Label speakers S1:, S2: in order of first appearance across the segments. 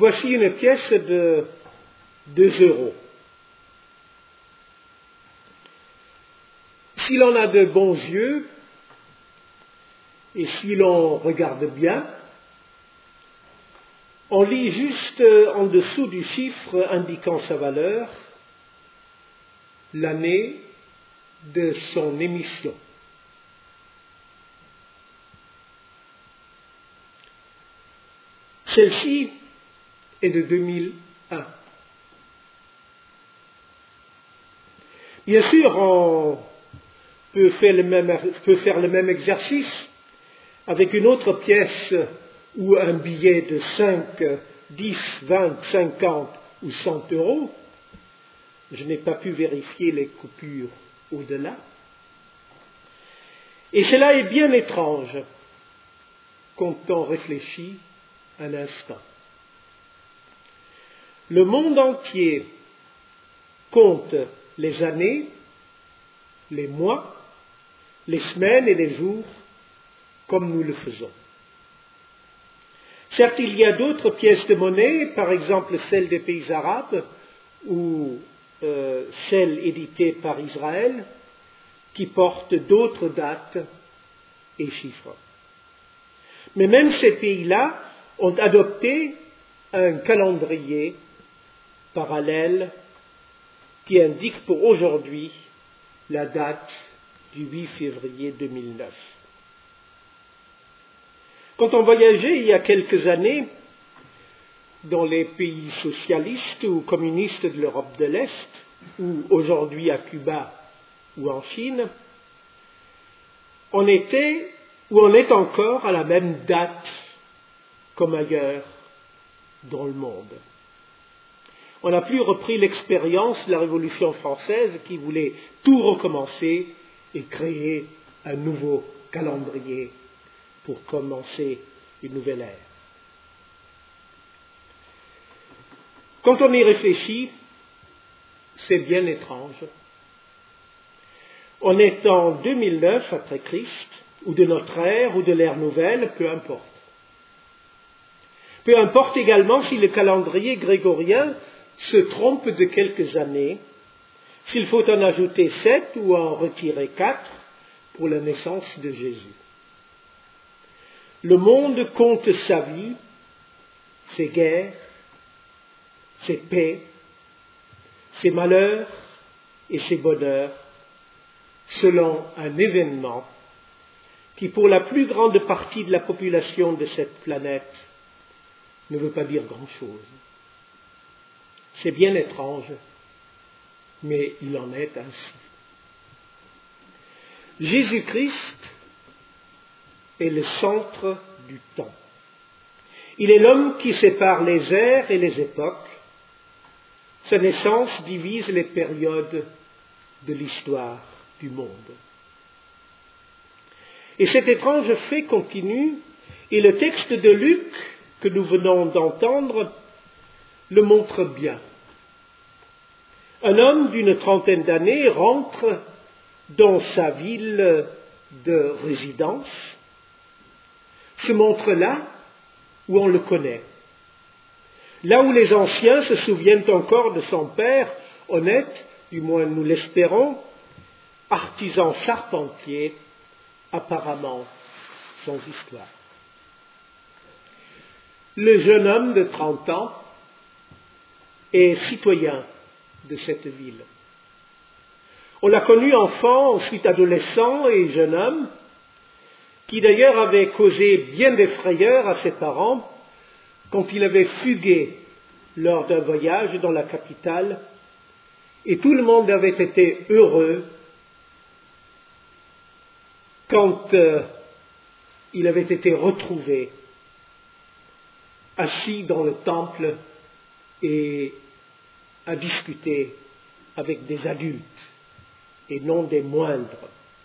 S1: voici une pièce de 2 euros. Si l'on a de bons yeux, et si l'on regarde bien, on lit juste en dessous du chiffre indiquant sa valeur l'année de son émission. Celle-ci est de 2001. Bien sûr, on peut faire le même exercice avec une autre pièce ou un billet de 5, 10, 20, 50 ou 100 euros. Je n'ai pas pu vérifier les coupures au-delà. Et cela est bien étrange quand on réfléchit un instant. Le monde entier compte les années, les mois, les semaines et les jours comme nous le faisons. Certes, il y a d'autres pièces de monnaie, par exemple celles des pays arabes ou celles éditées par Israël, qui portent d'autres dates et chiffres. Mais même ces pays-là ont adopté un calendrier parallèle qui indique pour aujourd'hui la date du 8 février 2009. Quand on voyageait il y a quelques années dans les pays socialistes ou communistes de l'Europe de l'Est, ou aujourd'hui à Cuba ou en Chine, on était ou on est encore à la même date comme ailleurs dans le monde. On n'a plus repris l'expérience de la Révolution française qui voulait tout recommencer et créer un nouveau calendrier pour commencer une nouvelle ère. Quand on y réfléchit, c'est bien étrange. On est en 2009 après Christ, ou de notre ère, ou de l'ère nouvelle, peu importe. Peu importe également si le calendrier grégorien se trompe de quelques années, s'il faut en ajouter 7 ou en retirer 4 pour la naissance de Jésus. Le monde compte sa vie, ses guerres, ses paix, ses malheurs et ses bonheurs, selon un événement qui, pour la plus grande partie de la population de cette planète, ne veut pas dire grand-chose. C'est bien étrange, mais il en est ainsi. Jésus-Christ est le centre du temps. Il est l'homme qui sépare les ères et les époques. Sa naissance divise les périodes de l'histoire du monde. Et cet étrange fait continue, et le texte de Luc que nous venons d'entendre le montre bien. Un homme d'une trentaine d'années rentre dans sa ville de résidence, se montre là où on le connaît, là où les anciens se souviennent encore de son père, honnête, du moins nous l'espérons, artisan charpentier, apparemment sans histoire. Le jeune homme de 30 ans est citoyen de cette ville. On l'a connu enfant, ensuite adolescent et jeune homme, qui d'ailleurs avait causé bien des frayeurs à ses parents quand il avait fugué lors d'un voyage dans la capitale, et tout le monde avait été heureux quand il avait été retrouvé assis dans le temple et à discuter avec des adultes et non des moindres.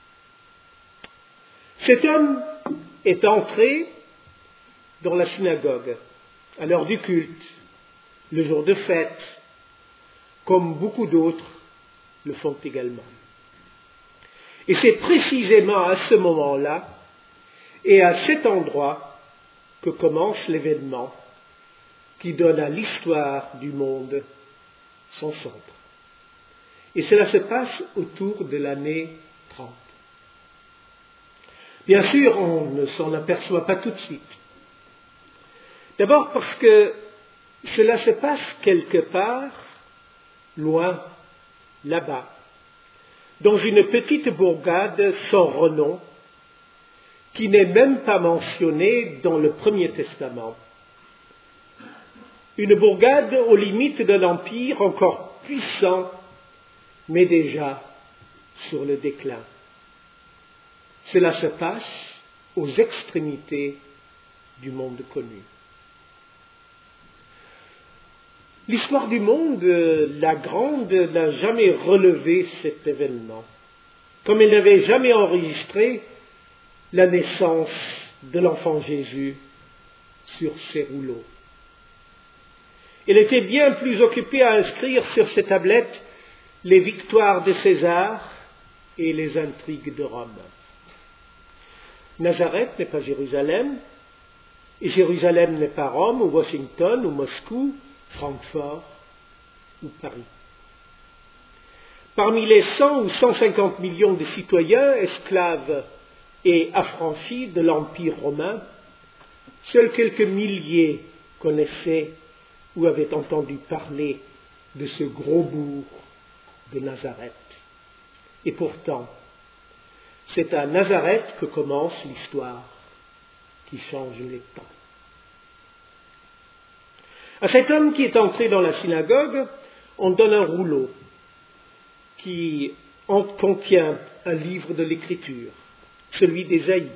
S1: Cet homme est entré dans la synagogue à l'heure du culte, le jour de fête, comme beaucoup d'autres le font également. Et c'est précisément à ce moment-là et à cet endroit que commence l'événement qui donne à l'histoire du monde son centre. Et cela se passe autour de l'année 30. Bien sûr, on ne s'en aperçoit pas tout de suite. D'abord parce que cela se passe quelque part, loin, là-bas, dans une petite bourgade sans renom, qui n'est même pas mentionnée dans le Premier Testament. Une bourgade aux limites d'un empire encore puissant, mais déjà sur le déclin. Cela se passe aux extrémités du monde connu. L'histoire du monde, la grande, n'a jamais relevé cet événement, comme elle n'avait jamais enregistré la naissance de l'enfant Jésus sur ses rouleaux. Elle était bien plus occupée à inscrire sur ses tablettes les victoires de César et les intrigues de Rome. Nazareth n'est pas Jérusalem, et Jérusalem n'est pas Rome, ou Washington, ou Moscou, Francfort ou Paris. Parmi les 100 ou 150 millions de citoyens, esclaves et affranchis de l'Empire romain, seuls quelques milliers connaissaient ou avaient entendu parler de ce gros bourg de Nazareth. Et pourtant, c'est à Nazareth que commence l'histoire qui change les temps. À cet homme qui est entré dans la synagogue, on donne un rouleau qui contient un livre de l'Écriture, celui d'Ésaïe.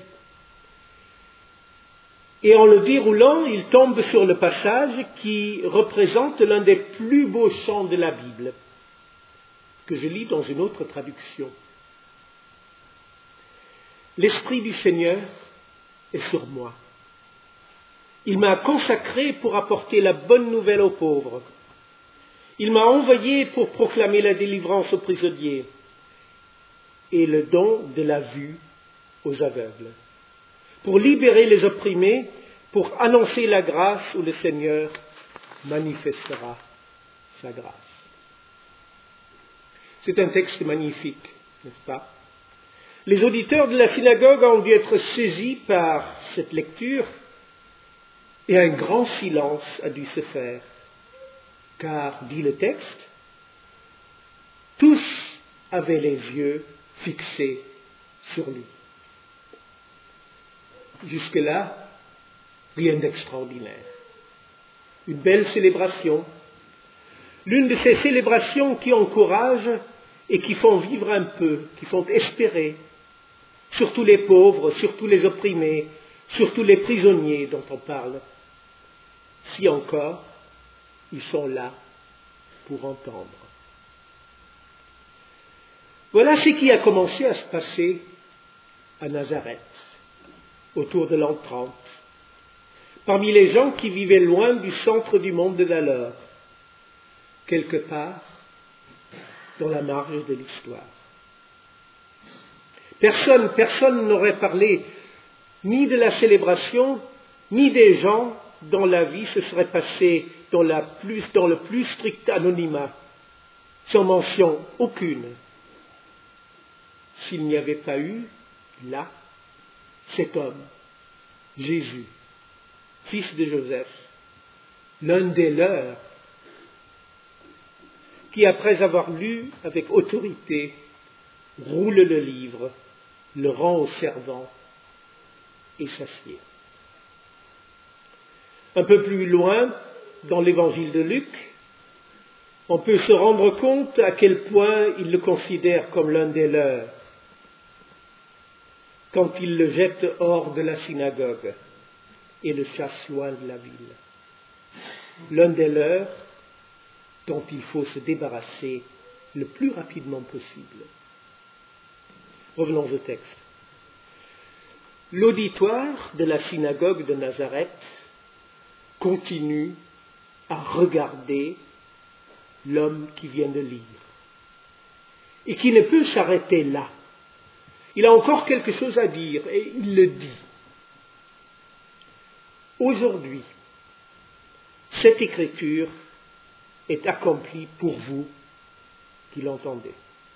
S1: Et en le déroulant, il tombe sur le passage qui représente l'un des plus beaux chants de la Bible, que je lis dans une autre traduction. L'Esprit du Seigneur est sur moi. Il m'a consacré pour apporter la bonne nouvelle aux pauvres. Il m'a envoyé pour proclamer la délivrance aux prisonniers et le don de la vue aux aveugles, pour libérer les opprimés, pour annoncer la grâce où le Seigneur manifestera sa grâce. C'est un texte magnifique, n'est-ce pas? Les auditeurs de la synagogue ont dû être saisis par cette lecture et un grand silence a dû se faire, car, dit le texte, tous avaient les yeux fixés sur lui. Jusque-là, rien d'extraordinaire. Une belle célébration, l'une de ces célébrations qui encouragent et qui font vivre un peu, qui font espérer, surtout les pauvres, surtout les opprimés, surtout les prisonniers dont on parle. Si encore, ils sont là pour entendre. Voilà ce qui a commencé à se passer à Nazareth, autour de l'an 30, parmi les gens qui vivaient loin du centre du monde d'alors, quelque part dans la marge de l'histoire. Personne n'aurait parlé ni de la célébration, ni des gens dont la vie se serait passée dans le plus strict anonymat, sans mention aucune, s'il n'y avait pas eu, là, cet homme, Jésus, fils de Joseph, l'un des leurs, qui, après avoir lu avec autorité, roule le livre, le rend au servant et s'assied. Un peu plus loin, dans l'évangile de Luc, on peut se rendre compte à quel point il le considère comme l'un des leurs, quand il le jette hors de la synagogue et le chasse loin de la ville. L'un des leurs dont il faut se débarrasser le plus rapidement possible. Revenons au texte. L'auditoire de la synagogue de Nazareth continue à regarder l'homme qui vient de lire et qui ne peut s'arrêter là. Il a encore quelque chose à dire et il le dit. Aujourd'hui, cette écriture est accomplie pour vous qui l'entendez.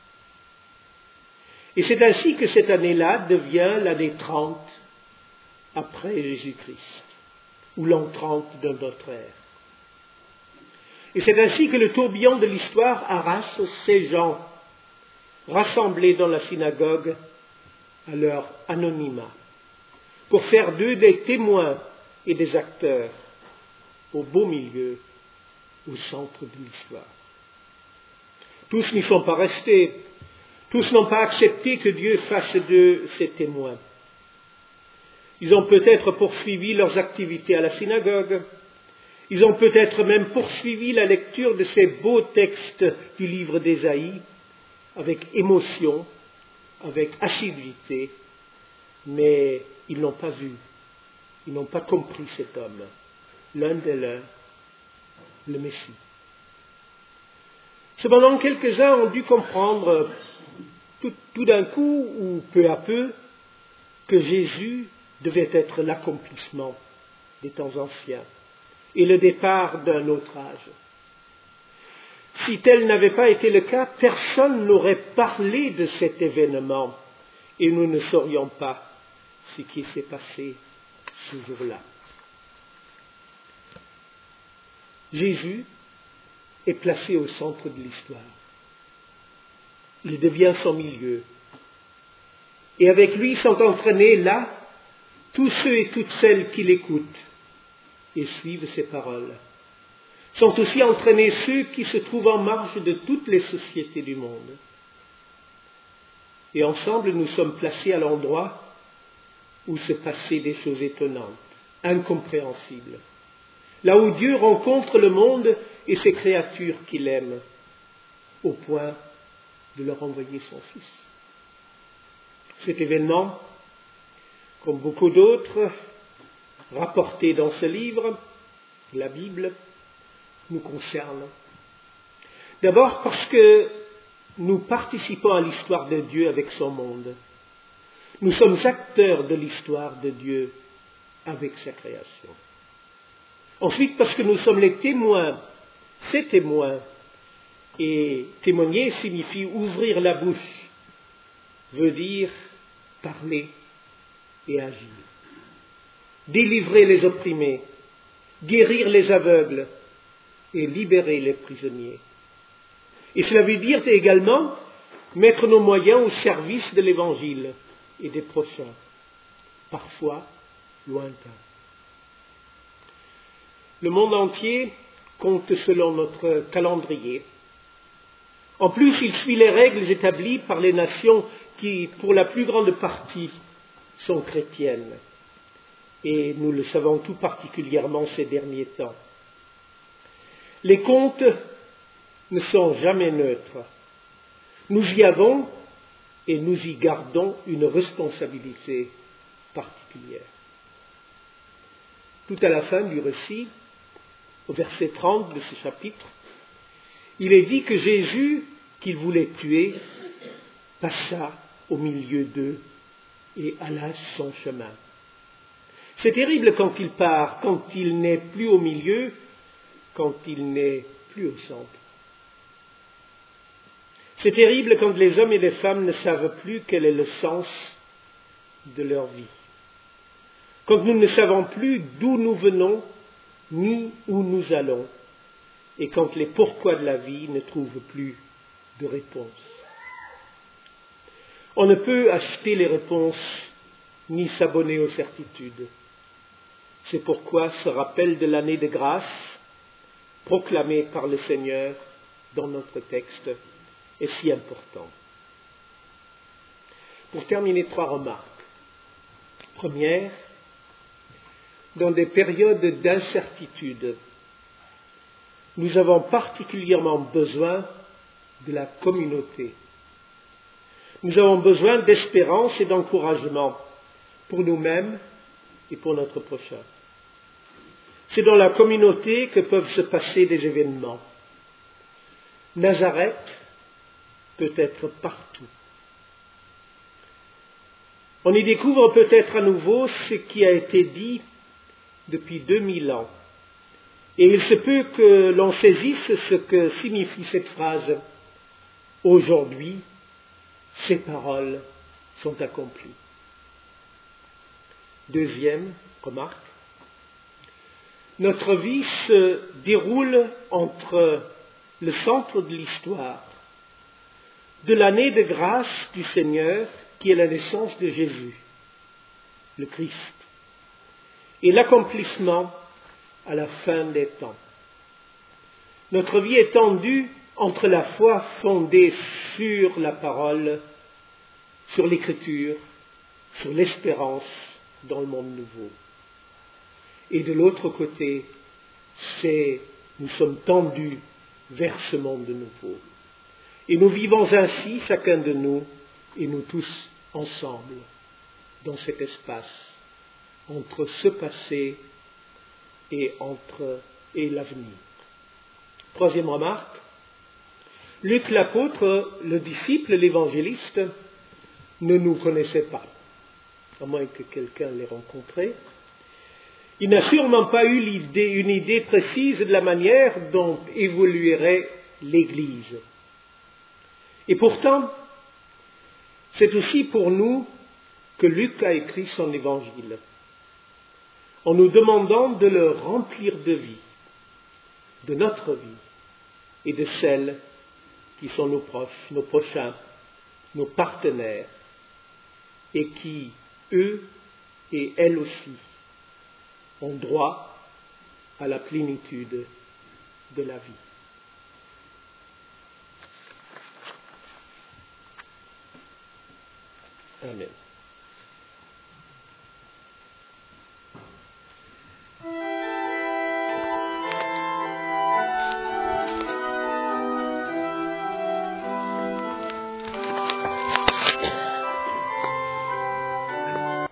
S1: Et c'est ainsi que cette année-là devient l'année 30 après Jésus-Christ, ou l'an 30 de notre ère. Et c'est ainsi que le tourbillon de l'histoire arrache ces gens rassemblés dans la synagogue à leur anonymat, pour faire d'eux des témoins et des acteurs au beau milieu, au centre de l'histoire. Tous n'y sont pas restés, tous n'ont pas accepté que Dieu fasse d'eux ses témoins. Ils ont peut-être poursuivi leurs activités à la synagogue, ils ont peut-être même poursuivi la lecture de ces beaux textes du livre d'Ésaïe avec émotion, avec assiduité, mais ils n'ont pas vu, ils n'ont pas compris cet homme, l'un des leurs, le Messie. Cependant, quelques-uns ont dû comprendre tout d'un coup ou peu à peu que Jésus devait être l'accomplissement des temps anciens et le départ d'un autre âge. Si tel n'avait pas été le cas, personne n'aurait parlé de cet événement et nous ne saurions pas ce qui s'est passé ce jour-là. Jésus est placé au centre de l'histoire. Il devient son milieu. Et avec lui sont entraînés là tous ceux et toutes celles qui l'écoutent et suivent ses paroles. Sont aussi entraînés ceux qui se trouvent en marge de toutes les sociétés du monde. Et ensemble, nous sommes placés à l'endroit où se passaient des choses étonnantes, incompréhensibles. Là où Dieu rencontre le monde et ses créatures qu'il aime, au point de leur envoyer son Fils. Cet événement, comme beaucoup d'autres rapportés dans ce livre, la Bible, nous concerne. D'abord parce que nous participons à l'histoire de Dieu avec son monde. Nous sommes acteurs de l'histoire de Dieu avec sa création. Ensuite, parce que nous sommes les témoins, ces témoins, et témoigner signifie ouvrir la bouche, veut dire parler et agir. Délivrer les opprimés, guérir les aveugles et libérer les prisonniers. Et cela veut dire également mettre nos moyens au service de l'Évangile et des prochains, parfois lointains. Le monde entier compte selon notre calendrier. En plus, il suit les règles établies par les nations qui, pour la plus grande partie, sont chrétiennes. Et nous le savons tout particulièrement ces derniers temps. Les comptes ne sont jamais neutres. Nous y avons et nous y gardons une responsabilité particulière. Tout à la fin du récit, au verset 30 de ce chapitre, il est dit que Jésus, qu'il voulait tuer, passa au milieu d'eux et alla son chemin. C'est terrible quand il part, quand il n'est plus au milieu, quand il n'est plus au centre. C'est terrible quand les hommes et les femmes ne savent plus quel est le sens de leur vie. Quand nous ne savons plus d'où nous venons, ni où nous allons, et quand les pourquoi de la vie ne trouvent plus de réponse. On ne peut acheter les réponses ni s'abonner aux certitudes. C'est pourquoi ce rappel de l'année de grâce, proclamé par le Seigneur dans notre texte, est si important. Pour terminer, 3 remarques. Première, dans des périodes d'incertitude, nous avons particulièrement besoin de la communauté. Nous avons besoin d'espérance et d'encouragement pour nous-mêmes et pour notre prochain. C'est dans la communauté que peuvent se passer des événements. Nazareth peut être partout. On y découvre peut-être à nouveau ce qui a été dit depuis 2000 ans Et il se peut que l'on saisisse ce que signifie cette phrase. Aujourd'hui, ces paroles sont accomplies. Deuxième remarque. Notre vie se déroule entre le centre de l'histoire, de l'année de grâce du Seigneur, qui est la naissance de Jésus, le Christ, et l'accomplissement à la fin des temps. Notre vie est tendue entre la foi fondée sur la parole, sur l'écriture, sur l'espérance dans le monde nouveau. Et de l'autre côté, nous sommes tendus vers ce monde nouveau. Et nous vivons ainsi, chacun de nous, et nous tous ensemble, dans cet espace, entre ce passé et l'avenir. Troisième remarque, Luc l'apôtre, le disciple, l'évangéliste, ne nous connaissait pas, à moins que quelqu'un l'ait rencontré. Il n'a sûrement pas eu une idée précise de la manière dont évoluerait l'Église. Et pourtant, c'est aussi pour nous que Luc a écrit son évangile, en nous demandant de le remplir de vie, de notre vie et de celles qui sont nos proches, nos prochains, nos partenaires, et qui, eux et elles aussi, ont droit à la plénitude de la vie. Amen.